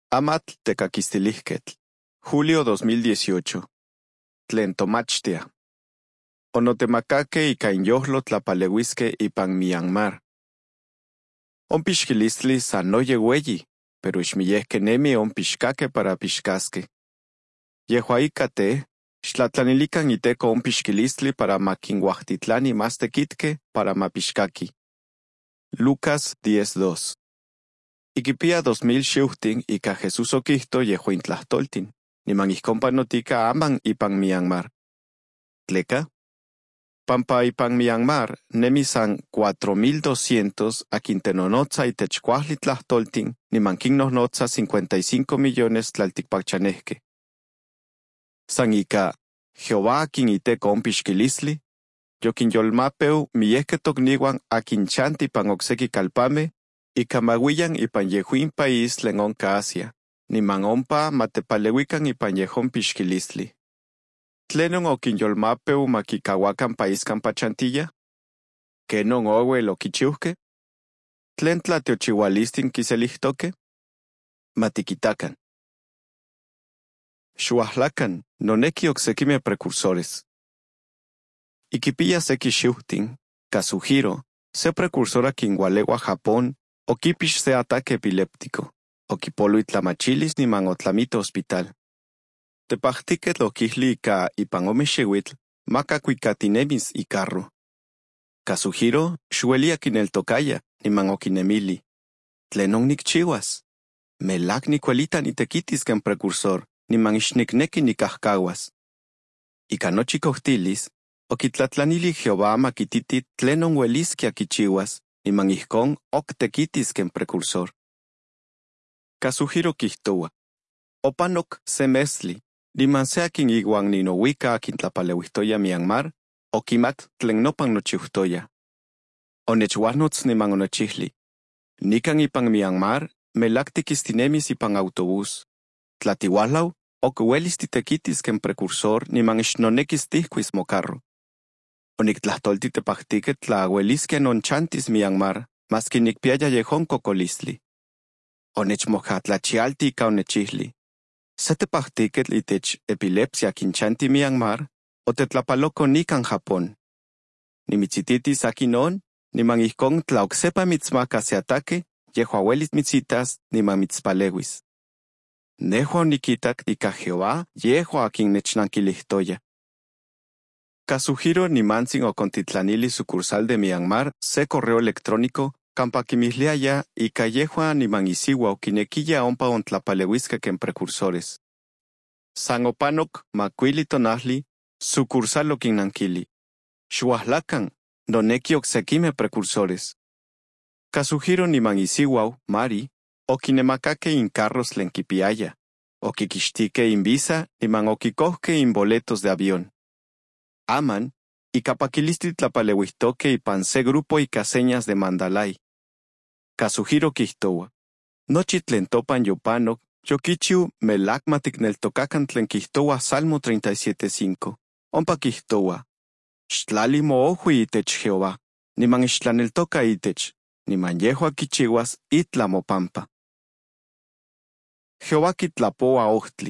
Amatl tecaquistilihquetl. Julio 2018. Tlen tomachtia. Onotemacake ica inyohlo tlapaleuisque ipan Myanmar. Onpixquilistli san noye ueyi, pero ixmiyehque nemi onpixcaque para pixcasque. Yehua ica te, xtlatlanilican iteco onpixquilistli para maquinguahtitlani más tequitque para mapixcaqui. Lucas 10:2. Ikipia 2000 xiuhtin ica Jesús oquihto yehua intlahtoltin, niman ihcon panotica aman ipan Myanmar. Tleca? Pampa ipan Myanmar nemi san 4200 aquintenonotza itech cuahtli tlahtoltin niman quinnohnotza 55 millones tlalticpachanehque. San ica Jehová akin iteco onpixquilistli, yoquinyolmapeu miyehque tocniuan aquinchanti ipan ocseki calpame ica mauiyan ipan yehuin país tlen onca Asia, niman ompa matepaleuican ipan yehon pixquilistli. ¿Tlenon oquinyolmapeu maquicauacan paíscan pachantilla? ¿Kenon ouel oquichiuhque? ¿Tlen tlatiochiualistin quiselihtoque? Matiquitacan. Xuahlacan, noneki ocsequime precursores. Ikipia seki xiuhtin, Kazuhiro, se precursora quingualewa Japón, oquipix se ataque epiléptico, oquipolo itlamachilis niman otlamito hospital. Tepahtiquet loquihli ica ipan omexeuitl, macacuicatinemis icarro. Kazuhiro, xuelia quineltocaya, niman oquinemili. Tlenon nicchiuas. Melac nicuelita nitequitis quen precursor, niman ixnicnequi nicahcahuas. Ica nochi cohtilis, oquitlatlanili Jehová maquititi tlenon uelisquia quichiuas, niman ihcon octequitis quen precursor. Kazuhiro quihtoua. Opanok se mesli, niman se akin iguan ninouica akin tlapaleuihtoya Myanmar, oquimat tlen nopan nochiuhtoya. Onechuahnotz niman onechihli. Nikan ipan Myanmar, melactiquistinemis ipan autobús. Tlatiualau, ocuelis titequitis quen precursor niman ixnonequis tihquis mocarro. Onictlahtolti tepahtiquet tlauelisquia nonchantis Myanmar, masqui nicpiaya yehon cocolistli. Onechmojatlachialti ica onechihli. Se tepahtiquet itech epilepsia quinchanti Myanmar, o tetlapaloco nican Japón. Nimitzititis akinon, niman ihcon tlaocsepa mitzmaca se ataque, yehua uelis mitzitas niman mitzpaleuis. Nehua oniquitac ica Jehová, yehua akin nechnanquilihtoya. Kazuhiro nimantzin ocontitlanili sucursal de Myanmar se correo electrónico campa quimihliaya ica yehua niman isiua oquinequilla ompa ontlapaleuisque quen precursores. San opanok macuili tonahli, sucursal oquinnanquili. Xuahlacan, nonequi ocsequime precursores. Kazuhiro niman isiuau, Mari, oquinemacake in carros tlen quipiaya, oquiquixtique in visa niman oquicohque in boletos de avión. Aman, ica paquilistli tlapaleuihtoque ipan se grupo ica señas de Mandalay. Kazuhiro quihtoua. Nochi tlen topan yopanok, yoquichiu melac maticneltocacan tlen quihtoua Salmo 37:5. Ompa quihtoua. Xtlali moohui itech Jehová, niman ixtlaneltoca itech, niman yehua quichiuas itla mopampa. Jehová quitlapoa ohtli.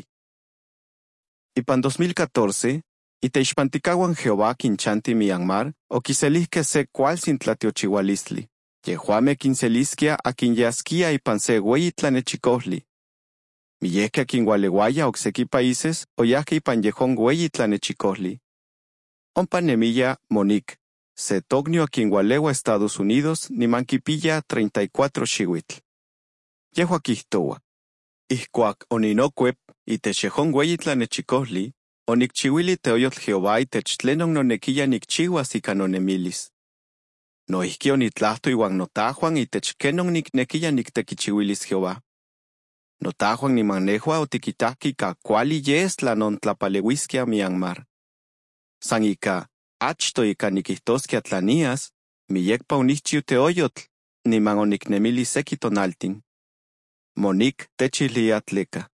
Ipan 2014, iteixpanticahuan Jehová quinchanti Myanmar, oquiselihque se cualsin tlatiochiualistli. Yehuame quinselisquia akin yasquia ipan se ueyi tlanechicohli. Miyehque akin gualeuaya ocseki países oyahque ipan yehon ueyi tlanechicohli. Ompa nemilla Monique, se tognio akin gualeua Estados Unidos niman quipilla 34 xiuitl. Yehua quihtoua. Ihcuac oninocuep itech yehon ueyi tlanechicohli, onicchiuili teoyotl Jehová itech tlenon nonequilla nicchiuas ica nonemilis. Noihqui onitlahto iuan notahuan itech kenon nicnequilla nictequichiuilis Jehová. Notahuan niman nehua otiquitahque ica cuali yes tlanon tlapaleuisquia Myanmar. San ica achto ica niquihtosquia tlanias, miyecpa onihchiu teoyotl, niman onicnemili seki tonaltin. Monique techihlia tleca.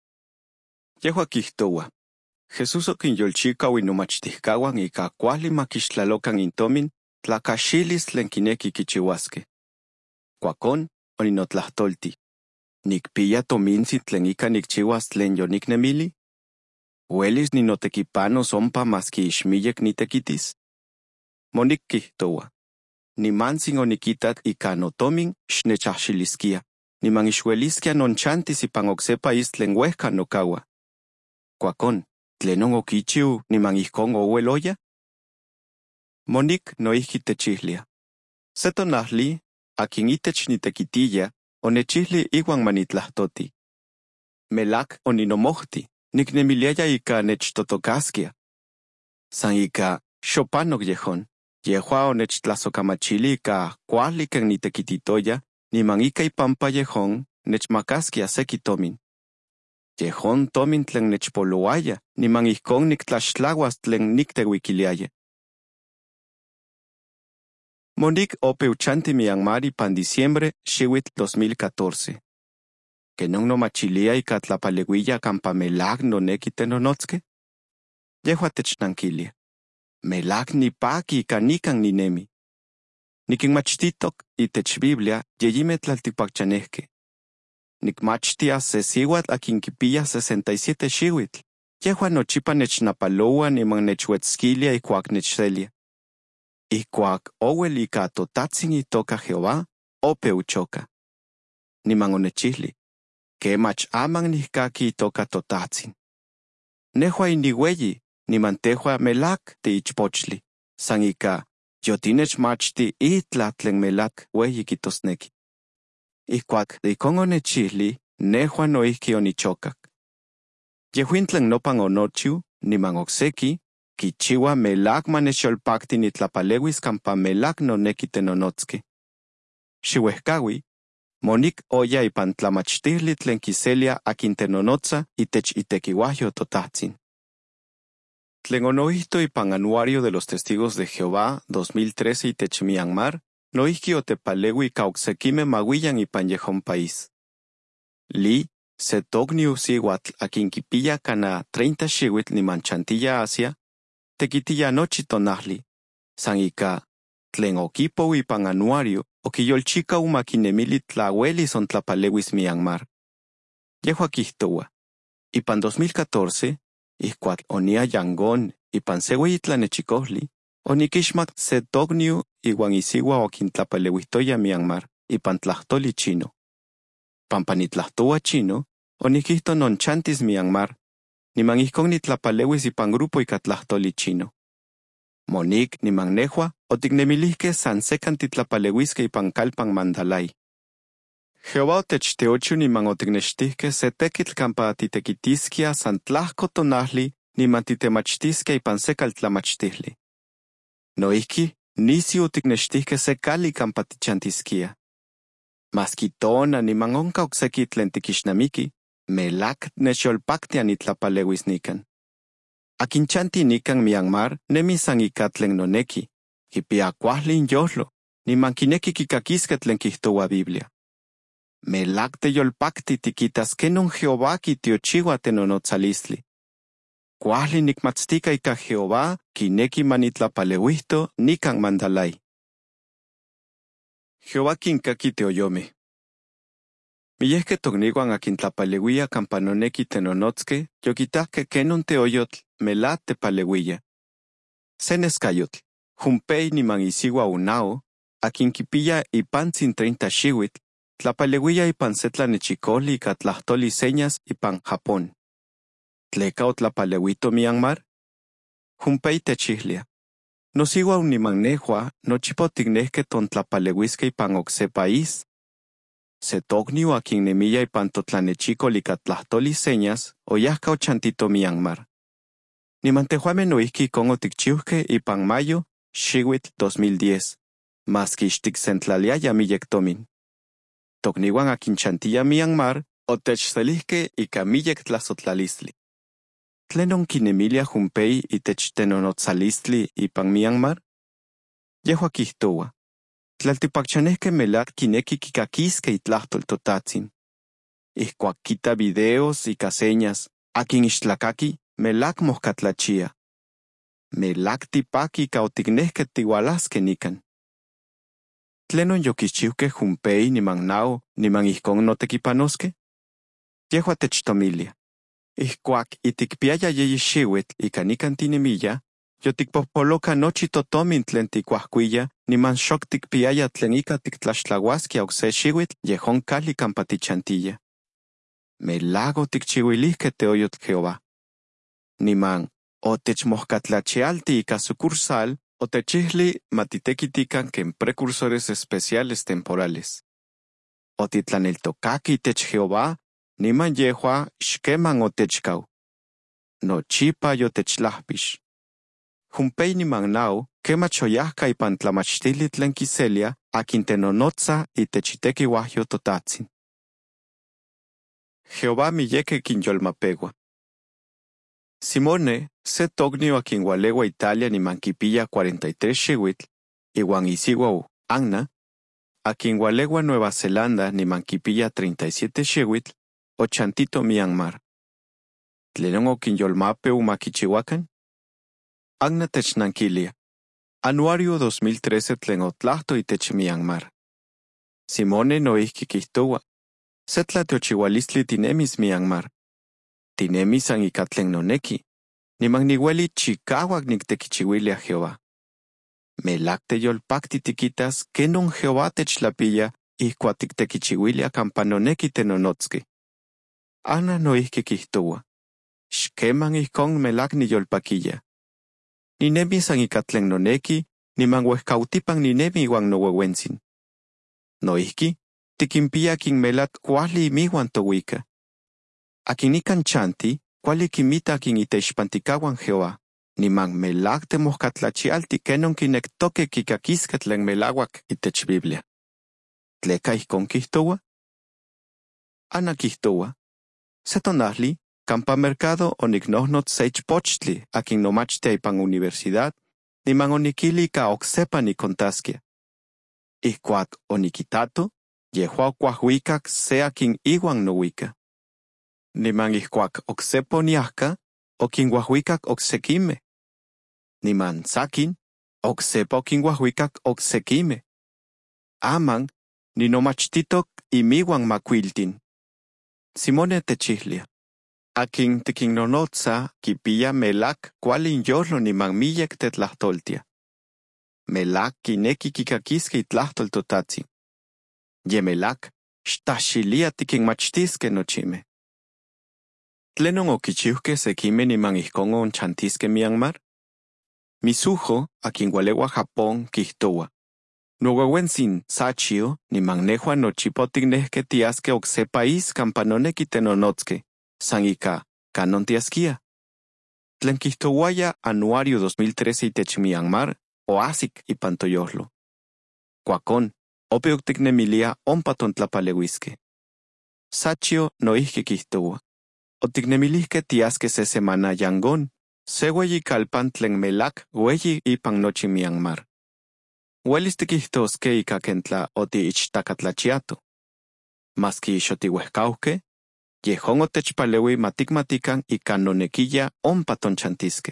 Yehua quihtoua. Jesús oquinyolchicau inomachtihcahuan ica cuali maquixtlalocan intomin tlacaxilis tlen quinequi quichiuasque. Cuacón, oninotlahtolti. Nikpia tomintzin tlen ika nikchiuas tlen yoniknemili? Uelis ninotekipanos ompa maski ixmiyek nitekitis? Monikkihtoua. Nimantzin onikitak ika notomin xnechahxiliskia, niman ixueliskia nonchantis ipan okse país tlen uejka nokaua. Kuakon, tlenon okichiu niman ijkon oueloya? Monik noijki techihlia. Se tonahli, akin itech nitekitiya, onechihli iwan manitlahtoti. Melak oninomohti, niknemiliaya ika nechtotokaskia. San ika xopanok yehon, yehua onechtlasokamachili ika kuali ken nitekititoya, niman ika ipampa yehon nechmakaskia seki tomin. Yehon tomin tlen nechpoloaya, niman ijkon niktlaxtlawas tlen nikteuikiliaya. Monik opeuchanti Myanmar ipan diciembre xiuitl 2014. ¿Kenon nomachilia ika tlapaleuiya kampa melak noneki tenonotske? Yehua technankilia. Melak nipaki ika nikan ninemi. Nikinmachtitok itech Biblia yeyime tlaltikpakchanejke. Nikmachtia se siuatl akin kipiya 67 xiuitl. Yehua nochipa nechnapaloua niman nechuetzkilia ikuak nechselia. Ikuak ouel ika totatsin itoka Jehová, opeuchoka. Niman onechihli. Kemach aman nihkaki itoka totatsin. Nehua iniweyi, niman tehua melak tiichpochli. San ika, yotinechmachti itla tlen melak weyi kitosneki. Ikuak ikon onechihli, nehua noihki onichokak. Yehuin tlen nopan onochiu, niman okseki, kichiua melak manecholpakti nitlapaleuis kampa melak noneki tenonotski. Xiuehkaui, Monik oya ipan tlamachtihli tlen kiselia akin tenonotza itech itekiuajyo totatsin. Tlen onoihto ipan Anuario de los Testigos de Jehová 2013 itech Myanmar, noihki otepaleui ika oksekime mauiyan ipan yehon país. Li, se tokniu siuatl akin kipiya kana 30 xiuitl niman chantiya Asia, tekitiya nochi tonahli, san ika, tlen okipou ipan Anuario, okiyolchikau makinemili tlauelis ontlapaleuis Myanmar. Yehua kihtoua. Ipan 2014, ijkuak onia Yangon ipan se ueyi tlanechikohli, onikixmak se tokniu iwan isiua okintlapaleuihtoya Myanmar ipan tlahtoli chino. Pampa nitlahtoua chino, onikihto nonchantis Myanmar, niman ijkon nitlapaleuis ipan grupo ika tlahtoli chino. Monik niman nehua otiknemilihke san sekan titlapaleuiske ipan kalpan Mandalay. Jehová otechteochu niman otiknechtihke se tekitl kampa titekitiskia san tlahko tonahli niman titemachtiskia ipan se kaltlamachtihli. Noihki, nisi otiknechtihke se kali kampa tichantiskia. Maski tona niman onka okseki tlen tikixnamiki, melak necholpaktia nitlapaleuis nikan. Akin chanti nikan Myanmar nemi san ika tlen noneki, kipia kuajli inyohlo, niman kineki kikakiske tlen kihtoua Biblia. Melak teyolpakti tikitas kenon Jehová kitiochiua tenonotsalistli. Kuajli nikmatztika ika Jehová kineki manitlapaleuihto nikan Mandalay. Jehová kinkaki teoyome. Miyehke tokniuan akin tlapaleuia kampa noneki tenonotske, yokitahke kenon teoyotl melak tepaleuia. Se neskayotl, jumpei niman isiua unao, akin kipiya ipantzin 30 xiuitl, tlapaleuia ipan se tlanechikoli ika tlahtoli señas ipan Japón. Tleka otlapaleuito Myanmar? Jumpei techihlia. Nosiua niman nehua nochipa otiknehke tontlapaleuiske ipan okse país. Se tokniu akin nemiya ipan totlanechikoli ika tlahtoli señas oyahka ochantito Myanmar. Niman tehuame noihki ikon otikchiuhke ipan mayo xiuitl 2010, maski ixtiksentlaliaya miyek tomin. Tokniuan akin chantiya Myanmar otechselihke ika miyek tlasotlalisli. Tlenon kinemilia jumpei itech tenonotsalistli ipan Myanmar? Yehua kihtoua. Tlaltipakchanehke melak kineki kikakiske itlahtol totatsin. Ijkuak kita videos ika señas, akin ixtlakaki melak mohkatlachia. Melak tipaki ika otiknehke tiualaske nikan. Tlenon yokichiuke jumpei niman nao niman ihkon notekipanoske? Yehua techtomilia. Ihkuak itikpiaya yeyi xiuitl ika nikan tinemilla, yotikpojpoloka nochi totomin tlen tikuajkuiya niman xok tikpiaya tlen ika tiktlaxtlauaskia okse xiuitl yehon kali kampa tichantiya. Melago tikchiuilihke teoyotl Jehová. Niman otechmojkatlachialti ika sucursal otechihli matitekitikan ken precursores especiales temporales. Otitlaneltokaki itech Jehová, niman yehua xkeman otechkau. Nochipa yotechlahpix. Jumpei niman nao, kemach oyahka ipan tlamachtili tlen kiselia, akin tenonotza itech itekiuajyo totatsin. Jehová miyeke kinyolmapegua. Simone, se tognio akin ualeua Italia niman kipiya 43 xiuitl, iwan isiuau Anna, akin ualeua Nueva Zelanda niman kipiya 37 xiuitl, ochantito Myanmar. Tlenon okinyolmapeu makichiuakan? Anna technankilia. Anuario 2013 tlen otlahto itech Myanmar. Simone noihki kihtoua. Se tlatiochiualistli tinemis Myanmar. Tinemis san ika tlen noneki. Niman niueli chikauak niktekichiuilia Jehová. Melak teyolpakti tikitas kenon Jehová techtlapia ihkuak tiktekichiuilia kampa noneki tenonotski. Ana noihki kihtoua. Xkeman ihkon melak niyolpakiya. Ninemi san ika tlen noneki, niman uejkautipan ninemi iuan noweuentsin. Noihki, tikinpia akin melak kuali imiuan towika. Akin nikan chanti, kuali kimita akin iteixpantikauan Jehová, niman melak temojkatlachialti kenon kinektoke kikakiske tlen melauak itech Biblia. Tleka ihkon kihtoua? Ana kihtoua. Se tonahli, kampa mercado oniknohnotz se ichpochtli akin nomachtia ipan universidad, niman onikili ika oksepa nikontaskia. Ihkuak onikitato, yehua okuajuikak se akin iuan nowika. Niman ihkuak oksepa oniahka, okinguajuikak oksekime. Niman sakin, oksepa okinguajuikak oksekime. Aman, ninomachtitok imiuan makuiltin. Simone techihlia. Akin tikinnonotza kipiya melak kuali inyolo niman miyek tetlahtoltia. Melak kineki kikakiske itlahtol totatsin. Ye melak, xtaxilia tikinmachtiske nochime. Tlenon okichiuke sekime niman ihkon onchantiske Myanmar? Misujo, akin ualeua Japón, kihtoua. Noweuentsin Sachio niman nehua nochipa otiknehke tiaske okse país kampa noneki tenonotske. San ika, kanon tiaskia. Tlen kihtouaya anuario 2013 itech Myanmar, oasik ipan toyohlo. Kuakon, ope oktiknemilia ompa tontlapaleuiske. Sachio noihki kihtoua. Otiknemilihke tiaske se semana Yangon, se ueyi kalpan tlen melak ueyi ipan nochi Myanmar. Uelis tikihtoske ika kentla oti ichtakatlachiato. Maski xotiuehkauke, yehon otechpaleui matikmatikan ika nonekiya ompa tonchantiske.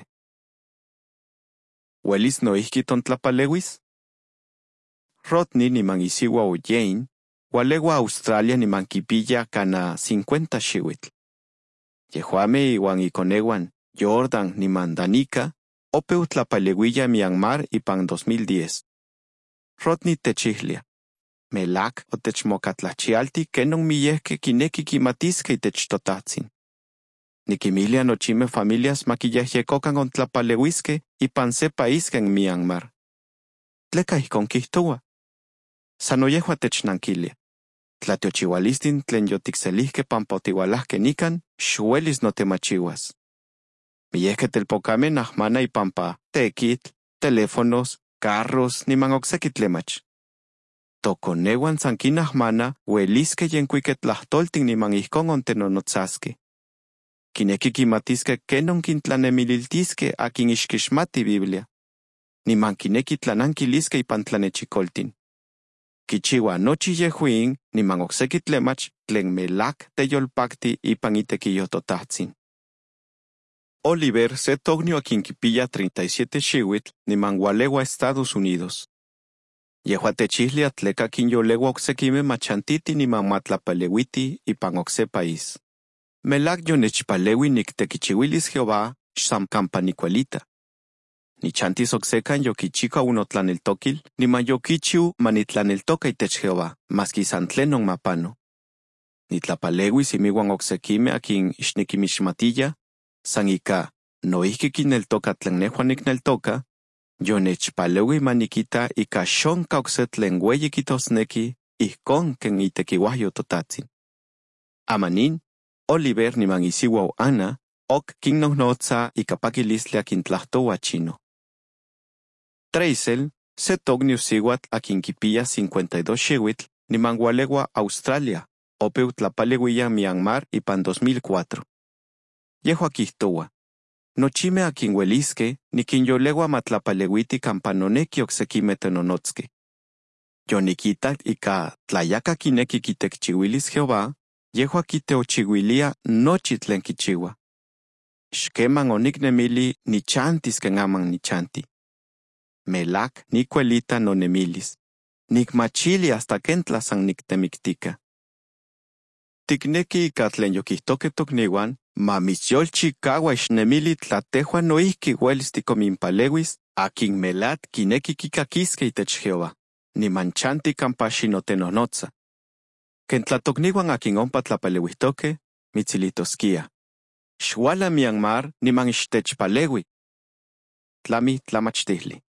Uelis noihki tontlapaleuis? Rodney niman isiuau Jane, ualeua Australia niman kipiya kana 50 xiuitl. Yehuame iuan ikoneuan Jordan niman Danica, ope utlapaleuiya Myanmar ipan 2010. Rodney techihlia. Melak otechmokatlachialti kenon miyehke kineki kimatiske itech totatsin. Nikimilia nochime familias makiyehyekokan ontlapaleuiske ipan se país ken Myanmar. Tleka ihkon kihtoua. Sano yehua technankilia. Tlatiochiualistin tlen yotikselihke pampa otiualahke nikan, xuelis notemachiuas. Miyehke telpokame nahmana ipampa tekitl, teléfonos, carros niman okseki tlemach. Tokoneuan san kinahmana ueliske yenkuike tlahtoltin niman ihkon ontenonotzaske. Kineki kimatiske kenon kintlanemililtiske akin ixkixmati Biblia. Niman kineki tlanankiliske ipan tlanechikoltin. Kichiua nochi yehuin niman okseki tlemach tlen melak teyolpakti ipan itekiyo totatsin. Oliver se tognio akin kipiya 37 xiuitl niman ualeua Estados Unidos. Yehua techihlia tleka kinyolewa oksekime machantiti niman matlapalewiti ipan okse país. Melak yonechpalewi niktekichiwilis Jehová xsam kampa nikuelita. Nichantis oksekan yokichika unotlaneltokil, niman yokichiu manitlaneltoka itech Jehová, maski san tlenon mapano. Nitlapalewis imiwan oksekime akin ixnikimixmatilla, san ika noihki kineltoka tlen nejua nikneltoka, yonechpalewi manikita ika xonka okse tlen ueyi kitosneki ijkon ken itekiuajyo totatsin. Amanin, Oliver niman isiuau Ana ok kinnohnotza ika pakilistli akin tlahtoua chino. Treisel, se tokniu siuatl akin kipiya 52 xiuitl niman ualeua Australia, opeu tlapaleuiya Myanmar ipan 2004. Yehua kijtoua: nochime akin ueliske nikinyoleua matlapaleuiti kampa noneki oksekime tenonotske. Yonikitak ika tlayaka kineki kitekchiuilis Jehová, yehua kiteochiuilia nochi tlen kichiua. Xkeman oniknemili nichantis ken aman nichanti. Melak nikuelita nonemilis. Nikmachili hasta ken tlasan niktemiktika. Tikneki ika tlen yokihtoke tokniuan, ma mitsyolchikaua ixnemili tlatejua noihki uelis tikominpaleuis akin melat kineki kikakiske itech Jehová, niman chanti kampa xinotenohnotza. Ken tlatokniuan akin ompa tlapaleuihtoke, mitzilitoskia: xuala Myanmar niman ixtechpaleui. Tlami tlamachtihli.